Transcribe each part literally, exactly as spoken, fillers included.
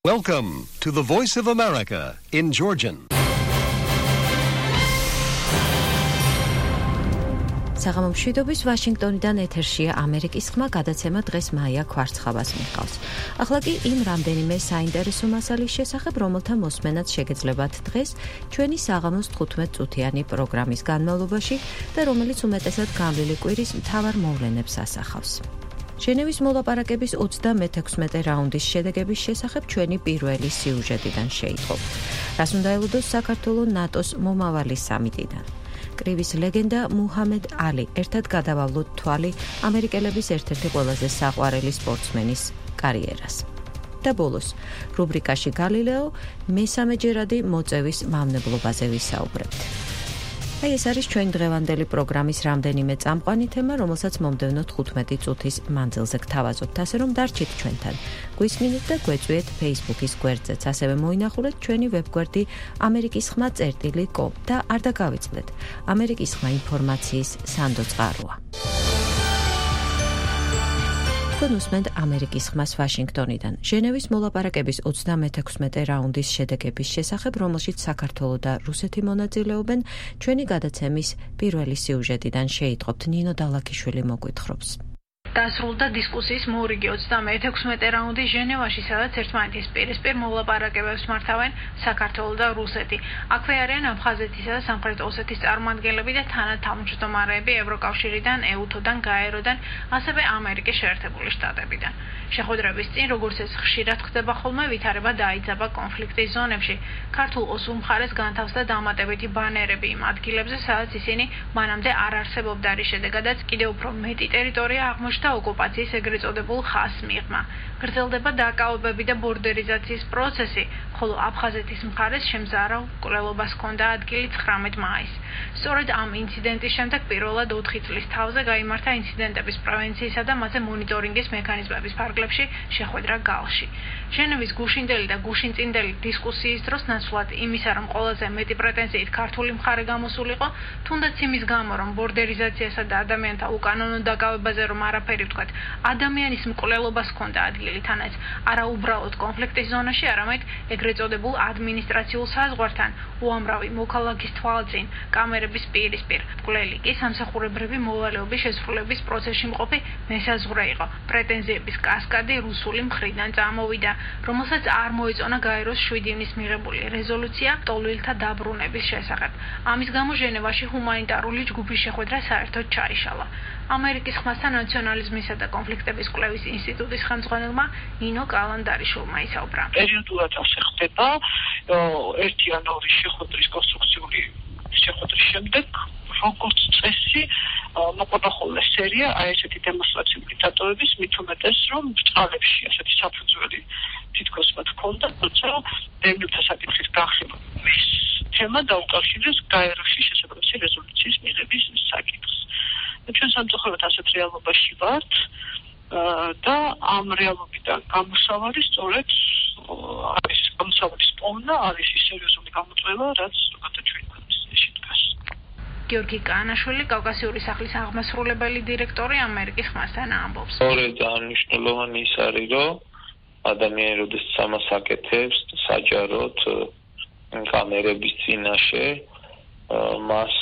Welcome to the Voice of America in Georgian. საღამომშვიდობის ვაშინგტონიდან ეთერშია ამერიკის ხმა გადაცემა დღეს მაია კვარცხავას მიყავს. ახლა კი იმ რამდენიმე საინტერესო მასალის შესახებ, რომელთა მოსმენაც შეგეძლებათ დღეს ჩვენი საღამოს თხუთმეტ წუთიანი პროგრამის განმავლობაში და რომელიც უმეტესად განვლილი კვირის მთავარ მოვლენებს ასახავს. ჟენევის მოლაპარაკების ოცდამეექვსმეტე რაუნდის შედეგების შესახებ ჩვენი პირველი სიუჟეტიდან შეიტყობ. რას უნდა ელოდოს საქართველოს ნატოს მომავალი სამიტიდან. კრივის ლეგენდა მუჰამედ ალი ერთად გადავალოთ თვალი ამერიკელების ერთ-ერთი ყველაზე საყვარელი სპორტსმენის კარიერას. და ბოლოს, რუბრიკაში გალილეო მესამეჯერადი მოწევის მავნებლობაზე ვისაუბრებთ. აი ეს არის ჩვენი დღევანდელი პროგრამის რამდენიმე წამყვანი თემა, რომელსაც მომდევნო თხუთმეტი წუთის მანძილზე გთავაზობთ, ასე რომ დარჩით ჩვენთან. გვისმინეთ და გვეწვიეთ Facebook-ის გვერდზეც, ასევე მოინახულეთ ჩვენი ვებგვერდი ამერიკის ხმა წერტილი კომ და არ დაგავიწყდეთ. ამერიკის ხმა ინფორმაციის სანდო წყაროა. გონუსმენთ ამერიკის ხმას ვაშინგტონიდან. ჟენევის მოლაპარაკების ოცდამეექვსმეტე რაუნდის შედეგების შესახებ, რომელშიც საქართველო და რუსეთი მონაწილეობენ, ჩვენი გადაცემის პირველი სიუჟეტიდან შეიტყობთ. ნინო დალაქიშვილი მოგვითხრობს. დასრულდა დისკუსიის მორიგი ოცდამეექვსმეტე რაუნდი ჟენევაში, სადაც ერთმანეთის პირისპირ მოლაპარაკებებს მართავენ საქართველო და რუსეთი. აქვე არიან აფხაზეთისა და სამხრეთ ოსეთის წარმომადგენლები და თანათავმჯდომარეები ევროკავშირიდან, ეუთოდან, გაეროდან, ასევე ამერიკის შეერთებული შტატებიდან. შეხვედრების წინ, როგორც ეს ხშირად ხდება ხოლმე, ვითარება დაიძაბა კონფლიქტის ზონებში. ქართულ ოსურ მხარეს განთავს და დამატებითი ბანერები იმ ადგილებზე, სადაც ისინი მანამდე არ არსებობდა, რის შედეგადაც კიდევ უფრო მეტი ტერიტორია აღმოჩნდა და ოკუპაციის ეგრეთ წოდებულ ხაზს მიღმა. გრძელდება დაკავებები და ბორდერიზაციის პროცესი, ხოლო აფხაზეთის მხარეს შემზარავ მკვლელობას ჰქონდა ადგილი ცხრამეტ მაისს. სწორედ ამ ინციდენტის შემდეგ პირველად ოთხი წლის თავზე გაიმართა ინციდენტების პრევენციისა და მათზე მონიტორინგის მექანიზმების ფარგლებში შეხვედრა გალში. ჟენევის გუშინდელი და გუშინწინდელი დისკუსიის დროს ნაცვლად იმისა, რომ ყველაზე მეტი პრეტენზიით ქართული მხარე გამოსულიყო, თუნდაც იმის გამო, რომ ბორდერიზაციასა და ადამიანთა უკანონო დაკავებაზე რომ არაფერი ვთქვათ, ადამიანის მკვლელობას ჰქონდა ადგილი, თანაც არა უბრალოდ კონფლიქტის ზონაში, არამედ ეგრეთ წოდებულ ადმინისტრაციულ საზღვართან, უამრავი მოქალაქის თვალწინ, კამერების პირისპირ. მკვლელი კი სამსახურებრივი მოვალეობის შესრულების პროცესში მყოფი მესაზღვრე იყო. პრეტენზიების კასკადი რუსული მხრიდან წამოვიდა, რომელსაც არ მოეწონა გაეროს შვიდი ივნის მიღებული რეზოლუცია ტოლვილთა დაბრუნების შესახებ. ამის გამო ჟენევაში ჰუმანიტარული ჯგუფის შეხვედრა საერთოდ ჩაიშალა. ამერიკის ხმასთან ნაციონალიზმისა და კონფლიქტების კვლევის ინსტიტუტის ხელმძღვანელმა ნინო კალანდარიშვილმა ისაუბრა. პერიოდულად ასე ხდება, ერთი ან ორი შეხვედრის კონსტრუქციული შეხვედრის შემდეგ, როგორც წესი, მოყოლახულე სერია აი ესეთი დემონსტრაციული დატოვების, მით უმეტეს, რომ ბრწყალებში ასეთი საფუძველი თითქოს მათ ჰქონდა, თუმცა დევნილთა საკითხის გახსნა მის თემა დაუკავშირეს გაეროში შესაძლებელი რეზოლუციის მიღების საკითხს. ჩვენ სამწუხაროდ ასეთ რეალობაში ვართ და ამ რეალობიდან გამოსავალი სწორედ არის გამოსავლის პოვნა, არის ის სერიოზული გამოწვევა, რაც როცა ჩვენ ქვეყნებში დგას. გიორგი კანაშვილი, კავკასიური სახლის აღმასრულებელი დირექტორი ამერიკის ხმასთან ამბობს. სწორედ მნიშვნელოვანი ის არის, რომ ადამიანი როდესაც ამას აკეთებს, საჯაროდ კამერების წინაშე მას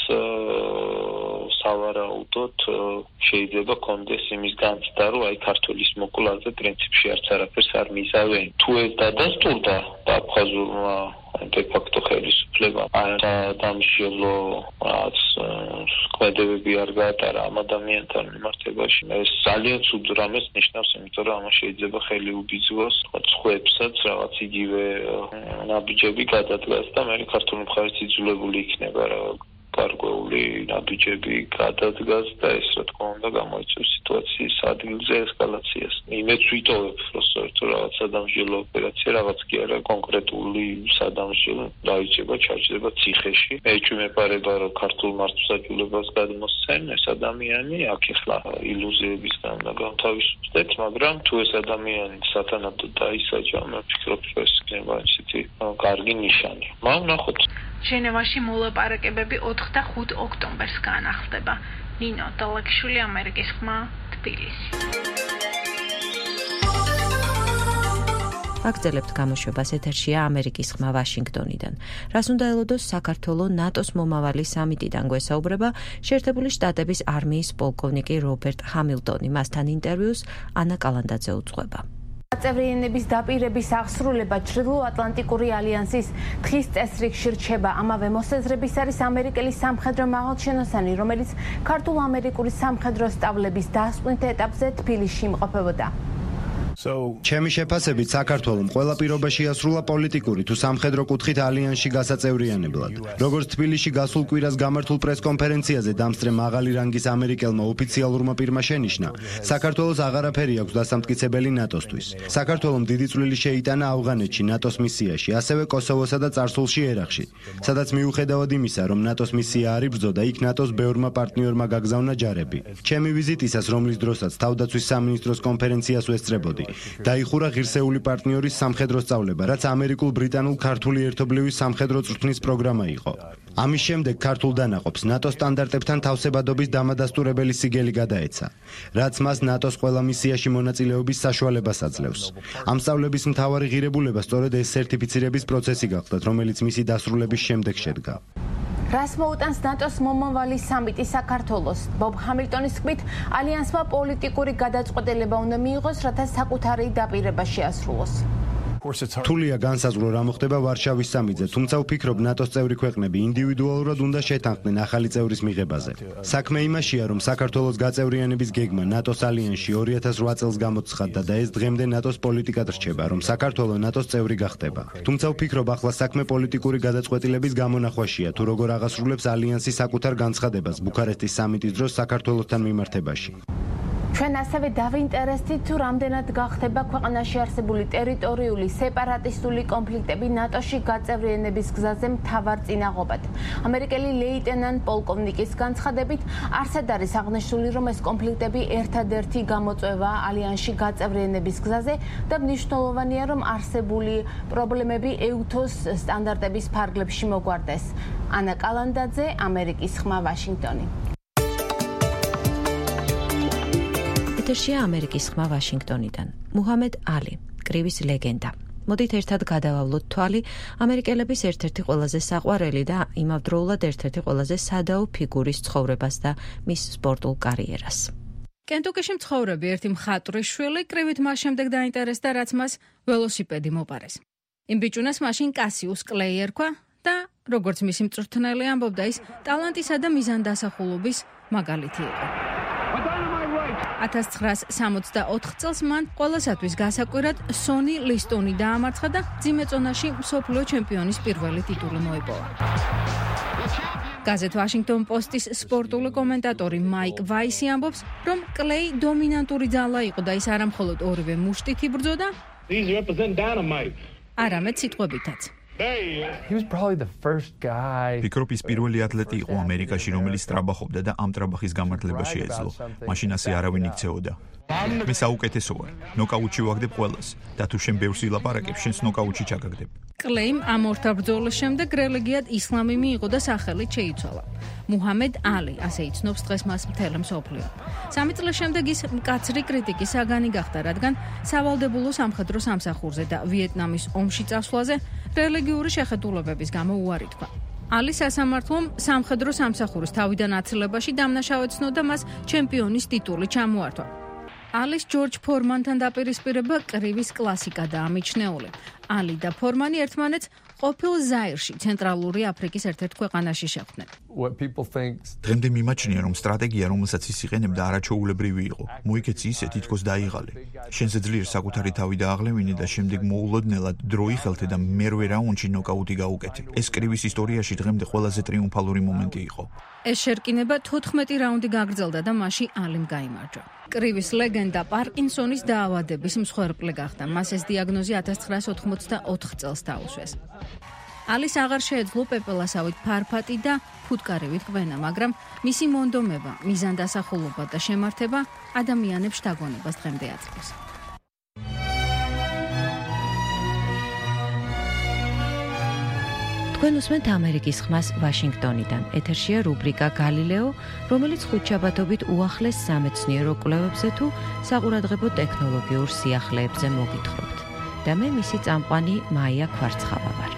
სავარაუდოდ შეიძლება კონდეს იმის განცდა, რომ აი ქართულის მოკვლაზე პრინციპში არც არაფერს არ მიზავენ. თუ ეს დადასტურდა და აფხაზურმა დე-ფაქტო ხელისუფლებამ დამშილო რაც ქმედებები არ გაატარა ამ ადამიანთან მიმართებაში, ეს ძალიან ცუდ რამეს ნიშნავს, იმიტომ რომ ამას შეიძლება ხელი უბიძგოს სხვებსაც რაღაც იგივე ნაბიჯები გადადგას და მე ქართული მხარეს იძულებული იქნება რა გარკვეული ნაბიჯები გადადგას და ეს რა თქმა უნდა გამოიწვევს სიტუაციის ადგილზე ესკალაციას. იმედს ვიტოვებ, რომ საერთოდ რაღაც სადამსჯელო ოპერაცია რაღაც კი არა კონკრეტული სადამსჯელო დაიჭება, ჩაჭდება ციხეში. მე ვიმეპარება, რომ ქართულ მართლმსაჯულებას გადმოსცენ ეს ადამიანი, აქ ახლა ილუზიებისგან და გამთავისუფლდეთ, მაგრამ თუ ეს ადამიანი სათანადოდ დაისაჯა, მე ვფიქრობ, რომ ეს იქნება ისეთი კარგი ნიშანი. მაგრამ ნახოთ. ჟენევაში მოლაპარაკებები ოთხ და ხუთ ოქტომბერს განახლდება. ნინო დალაქიშვილი, ამერიკის ხმა, თბილისი. აგრძელებთ გამოშვებას, ეთერშია ამერიკის ხმა ვაშინგტონიდან. რას უნდა ელოდოს საქართველოს ნატოს მომავალი სამიტიდან გვესაუბრება შეერთებული შტატების არმიის პოლკოვნიკი რობერტ ჰამილტონი. მასთან ინტერვიუს ანა კალანდაძე უძღვება. გაწევრიანების დაპირების აღსრულება ჩრდილო-ატლანტიკური ალიანსის თხის წესრიგში რჩება. ამავე მოსაზრების არის ამერიკელი სამხედრო მაღალჩინოსანი, რომელიც ქართულ-ამერიკული სამხედრო სწავლების დასკვნით ეტაპზე თბილისში იმყოფებოდა. ჩემი შეფასებით საქართველოს ყველა პირობაში ასრულა პოლიტიკური თუ სამხედრო კუთხით ალიანსში გასაწევრიანებლად. როგორც თბილისში გასულ კვირას გამართულ პრესკონფერენციაზე დამსწრე მაღალი რანგის ამერიკელმა ოფიციალურმა პირმა შენიშნა, საქართველოს აღარაფერი აქვს დასამტკიცებელი ნატოსთვის. საქართველოს დიდი წვლილი შეიტანა ავღანეთში ნატოს მისიაში, ასევე კოსოვოსა და წარსულში ერაყში, სადაც მიუხედავად იმისა, რომ ნატოს მისია არ იბრძოდა, იქ ნატოს ბევრმა პარტნიორმა გაგზავნა ჯარები. ჩემი ვიზიტისას, რომლის დროსაც თავდაცვის სამინისტროს კონფერენციას ვესწრებოდი, დაიხურა ღირსეული პარტნიორის სამხედრო სწავლება, რაც ამერიკულ-ბრიტანულ-ქართული ერთობლივი სამხედრო წვრთნის პროგრამა იყო. ამის შემდეგ ქართულ დანაყოფს ნატოს სტანდარტებთან თავსებადობის დამადასტურებელი სიგელი გადაეცა, რაც მას ნატოს ყველა მისიაში მონაწილეობის საშუალებას აძლევს. ამ სწავლების მთავარი ღირებულება სწორედ ეს სერტიფიცირების პროცესი გახლდათ, რომელიც მისი დასრულების შემდეგ შედგა. რას მოუტანს ნატოს მომავალი სამიტი საქართველოს? ბობ ჰამილტონის თქმით, ალიანსმა პოლიტიკური გადაწყვეტილება უნდა მიიღოს, რათა საკუთარი დაპირება შეასრულოს. რთულია განსაზღვრო რა მოხდება ვარშავის სამიტზე, თუმცა ვფიქრობ ნატოს წევრი ქვეყნები ინდივიდუალურად უნდა შეთანხმდნენ ახალი წევრის მიღებაზე. საქმე იმაშია, რომ საქართველოს გაწევრიანების გეგმა ნატოს ალიანსში ორი ათას ოთხ წელს გამოცხადდა და ეს დღემდე ნატოს პოლიტიკად რჩება, რომ საქართველო ნატოს წევრი გახდება. თუმცა ვფიქრობ ახლა საქმე პოლიტიკური გადაწყვეტილების გამონახვაშია, თუ როგორ აღასრულებს ალიანსი საკუთარ განცხადებას ბუქარესტის სამიტის დროს საქართველოსთან მიმართებაში. ჩვენ ასევე დავინტერესდით, თუ რამდენად გახდება ქვეყანაში არსებული ტერიტორიული სეპარატისტული კონფლიქტები ნატოში გაწევრიანების გზაზე მთავარ წინაღობად. ამერიკელი ლეიტენანტ პოლკოვნიკის განცხადებით, არსად არის აღნიშნული, რომ ეს კონფლიქტები ერთადერთი გამოწვევა ალიანსში გაწევრიანების გზაზე და მნიშვნელოვანია, რომ არსებული პრობლემები ეუთოს სტანდარტების ფარგლებში მოგვარდეს. ანა კალანდაძე, ამერიკის ხმა, ვაშინგტონი. ეთერშია ამერიკის ხმა ვაშინგტონიდან. მუჰამედ ალი, კრივის ლეგენდა. მოდით ერთად გადავავლოთ თვალი ამერიკელების ერთ-ერთი ყველაზე საყვარელი და იმავდროულად ერთ-ერთი ყველაზე სადაო ფიგურის ცხოვრებას და მის სპორტულ კარიერას. კენტუკიში მცხოვრები ერთი მხატვრის შვილი კრივით მას შემდეგ დაინტერესდა, რაც მას ველოსიპედი მოპარეს. იმ ბიჭუნას მაშინ კასიუს კლეი ერქვა და როგორც მისი მწვრთნელი ამბობდა, ის ტალანტისა და მიზანდასახულობის მაგალითი იყო. ათას ცხრაას სამოცდაოთხ წელს მან ყველასათვის გასაკვირად სონი ლისტონი დაამარცხა და მძიმე წონაში მსოფლიო ჩემპიონის პირველი ტიტული მოიპოვა. გაზეთ ვაშინგტონ პოსტის სპორტული კომენტატორი მაიკ ვაისი ამბობს, რომ კლეი დომინანტური ძალა იყო და ის არამხოლოდ ორივე მუშტით იბრძოდა, არამედ სიტყვებითაც. ფიქრობ ის პირველი ათლეტი იყო ამერიკაში, რომელიც ტრაბახობდა და ამ ტრაბახის გამართლება შეეძლო. მაშინ ასე არავინ იქცეოდა. მე საუკეთესო ვარ. ნოკაუტში ვაგდებ ყველას და თუ შენ ბევრს ილაპარაკებ, შენს ნოკაუტში ჩაგაგდებ. კლეიმ ამ ორთა ბრძოლის შემდეგ რელიგიად ისლამი მიიღო და სახელით შეიცვალა. მუჰამედ ალი, ასე იცნობს დღეს მას მთელი მსოფლიო. სამი წლის შემდეგ ის მკაცრი კრიტიკის საგანი გახდა, რადგან სავალდებულო სამხედრო სამსახურზე და ვიეტნამის ომში წასვლაზე რელიგიური შეხედულებების გამო უარი თქვა. ალი სასამართლომ სამხედრო სამსახურის თავიდან აცილებაში დამნაშავედ ცნო და მას ჩემპიონის ტიტული ჩამოართვა. ალის ჯორჯ ფორმანთან დაპირისპირება კრივის კლასიკა და ამიჩნეული. ალი და ფორმანი ერთმანეთს ყოფილ ზაირში, ცენტრალური აფრიკის ერთ-ერთ ქვეყანაში შეხვდნენ. დღემდე მიმაჩნია, რომ სტრატეგია, რომელსაც ის იყენებდა, არაჩვეულებრივი იყო. მოიქეცი ისე, თითქოს დაიღალე. შენზე ძლიერ საკუთარი თავი დააღლევინე და შემდეგ მოულოდნელად დრო იხელთე და მერვე რაუნდში ნოკაუტი გაუკეთე. ეს კრივის ისტორიაში დღემდე ყველაზე ტრიუმფალური მომენტი იყო. ეს შერკინება თოთხმეტი რაუნდი გაგრძელდა და მასში ალიმ გაიმარჯვა. კრივის ლეგენდა პარკინსონის დაავადების მსხვერპლი გახდა. მას ეს დიაგნოზი ათას ცხრაას ოთხმოცდაოთხ წელს დაუსვეს. ალის აღარ შეეძლო პეპელასავით ფარფატი და ფუტკარივით ყვენა, მაგრამ მისი მონდომება, მიზანდასახულობა და შემართება ადამიანებს შთაგონებას დღემდე აწყობს. თქვენ უსმენთ ამერიკის ხმას ვაშინგტონიდან. ეთერშია რუბრიკა გალილეო, რომელიც ხუთშაბათობით უახლეს სამეცნიერო კვლევებზე თუ საყურადღებო ტექნოლოგიურ სიახლეებზე მოგითხრობთ. და მე მისი წამყვანი მაია ქვარცხავა ვარ.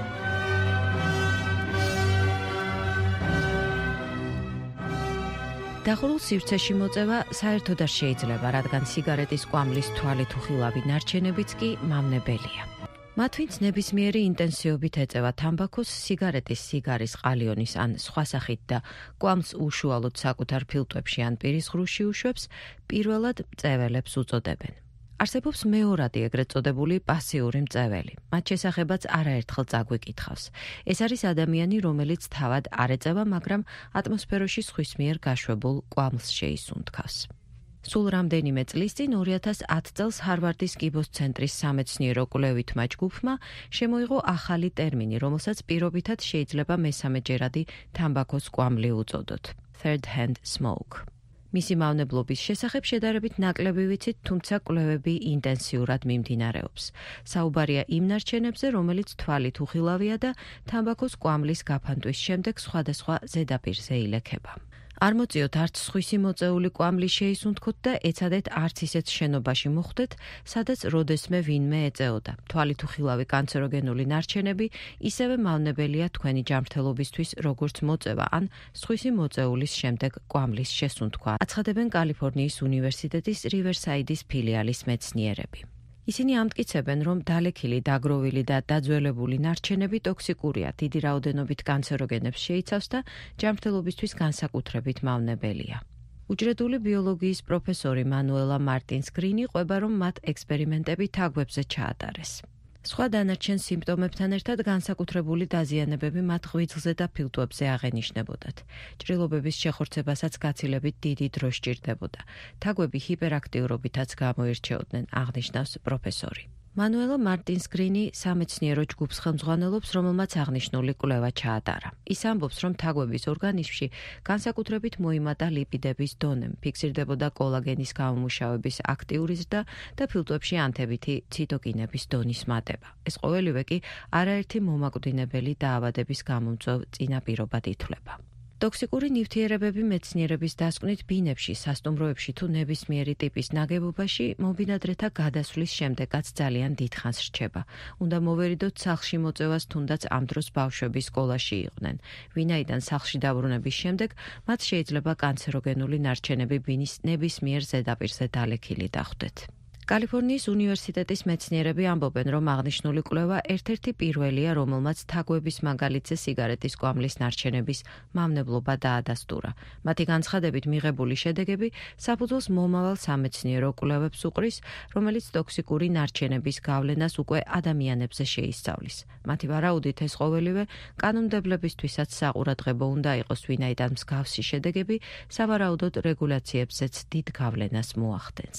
დახურულ სივრცეში მოწევა საერთოდ არ შეიძლება, რადგან სიგარეტის კვამლის თვალით უხილავი ნარჩენებიც კი მავნებელია. მათ ვინც ნებისმიერი ინტენსივობით ეწევა თამბაქოს, სიგარეტის, სიგარის, ყალიონის ან სხვა სახით და კვამლს უშუალოდ საკუთარ ფილტვებში ან პირის ღრუში უშვებს, პირველად მწეველებს უწოდებენ. არსებობს მეორადი ეგრეთ წოდებული პასიური მწეველი. მათ შესახებაც არაერთხელ წაგვიკითხავს. ეს არის ადამიანი, რომელიც თავად არ ეწევა, მაგრამ ატმოსფეროში სხვის მიერ გაშვებულ კვამლს შეისუნთქავს. სულ რამდენიმე წლის წინ ორი ათას ათ წელს ჰარვარდის კიბოს ცენტრის სამეცნიერო კვლევითმა ჯგუფმა შემოიღო ახალი ტერმინი, რომელსაც პირობითად შეიძლება მესამეჯერადი თამბაქოს კვამლი უწოდოთ. Third hand smoke. მისი მავნებლობის შესახებ შედარებით ნაკლები ვიცით, თუმცა კვლევები ინტენსიურად მიმდინარეობს. საუბარია იმ ნარჩენებზე, რომელიც თვალით უხილავია და თამბაქოს კვამლის გაფანტვის შემდეგ სხვადასხვა ზედაპირზე ილექება. არ მოწიოთ არც სხვისი მოწეული კვამლი შეისუნთქოთ და ეცადეთ არც ისეთ შენობაში მოხვდეთ, სადაც როდესმე ვინმე ეწეოდა. თვალით უხილავი კანცეროგენული ნარჩენები ისევე მავნებელია თქვენი ჯანმრთელობისთვის, როგორც მოწევა ან სხვისი მოწეულის შემდეგ კვამლის შესუნთქვა, აცხადებენ კალიფორნიის უნივერსიტეტის რივერსაიდის ფილიალის მეცნიერები. ისინი ამტკიცებენ, რომ დალექილი, დაგროვილი და დაძველებული ნარჩენები ტოქსიკურია, დიდი რაოდენობით კანცეროგენებს შეიცავს და ჯანმრთელობისთვის განსაკუთრებით მავნებელია. უჯრედული ბიოლოგიის პროფესორი მანუელა მარტინს გრინი ყვება, რომ მათ ექსპერიმენტები თაგვებზე ჩაატარეს. სხვა დანარჩენ სიმპტომებთან ერთად განსაკუთრებული დაზიანებები მათ ღვიძლზე და ფილტვებზე აღენიშნებოდათ. ჭრილობების შეხორცებასაც გაცილებით დიდი დრო სჭირდებოდა. თაგვები ჰიპერაქტიურობითაც გამოირჩეოდნენ, აღნიშნავს პროფესორი. მანუელა მარტინს გრინი სამეცნიერო ჯგუფს ხელმძღვანელობს, რომელმაც აღნიშნული კვლევა ჩაატარა. ის ამბობს, რომ თაგვების ორგანიზმში განსაკუთრებით მოიმატა ლიპიდების დონემ, ფიქსირდებოდა კოლაგენის გამომუშავების აქტიური ზრდა და ფილტვებში ანთებითი ციტოკინების დონის მატება. ეს ყოველივე კი არაერთი მომაკვდინებელი დაავადების გამომწვევ წინაპირობად ითვლება. ტოქსიკური ნივთიერებები მეცნიერების დასკვნით ბინებში, სასტუმროებში თუ ნებისმიერი ტიპის ნაგებობაში მობინადრეთა გადასვლის შემდეგაც ძალიან დიდხანს რჩება. უნდა მოვერიდოთ სახლში მოწევას, თუნდაც ამ დროს ბავშვები სკოლაში იყვნენ. ვინაიდან სახლში დაბრუნების შემდეგ მათ შეიძლება კანცეროგენული ნარჩენები ბინის ნებისმიერ ზედაპირზე დალექილი დახვდეთ. კალიფორნიის უნივერსიტეტის მეცნიერები ამბობენ, რომ აღნიშნული კვლევა ერთ-ერთი პირველია, რომელმაც თაგვების მაგალითზე სიგარეტის კვამლის ნარჩენების მავნებლობა დაადასტურა. მათი განცხადებით მიღებული შედეგები საფუძველს მომავალ სამეცნიერო კვლევებს უყრის, რომელიც ტოქსიკური ნარჩენების გავლენას უკვე ადამიანებზე შეისწავლის. მათი ვარაუდით ეს ყოველივე კანონმდებლებისთვისაც საყურადღებო უნდა იყოს, ვინაიდან მსგავსი შედეგები სავარაუდოდ რეგულაციებზეც დიდ გავლენას მოახდენს.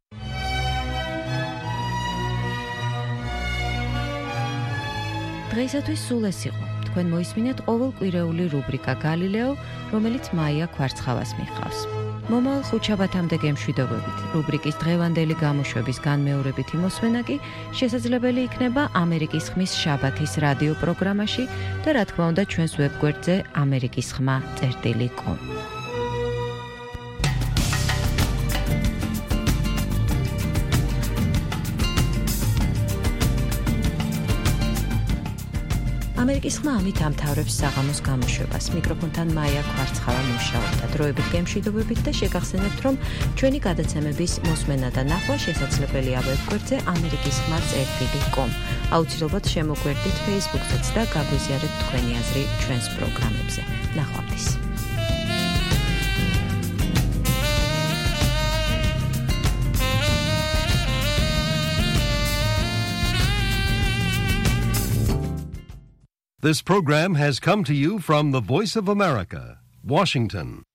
დღეისათვის სულ ეს იყო. თქვენ მოისმინეთ ყოველკვირეული რუბრიკა გალილეო, რომელიც მაია ქვარცხავას მიჰყავს. მომავალ ხუთშაბათამდე გემშვიდობებით. რუბრიკის დღევანდელი გამოშვების განმეორებითი მოსმენა კი შესაძლებელი იქნება ამერიკის ხმის შაბათის რადიო პროგრამაში და რა თქმა უნდა ჩვენს ვებგვერდზე ამერიკის ხმა წერტილი კომ. ამერიკის ხმა ამით ამთავრებს საღამოს გამოშვებას. მიკროფონთან მაია ქვარცხავა მუშაობდა. დროებით გემშვიდობებით და შეგახსენებთ, რომ ჩვენი გადაცემების მოსმენა და ნახვა შესაძლებელია ვებგვერდზე ამერიკის ხმა წერტილი კომ. აუცილებლად შემოგვერდით Facebook-ზეც და გაგვიზიარეთ თქვენი აზრი ჩვენს პროგრამებზე. ნახვამდის. This program has come to you from the Voice of America, Washington.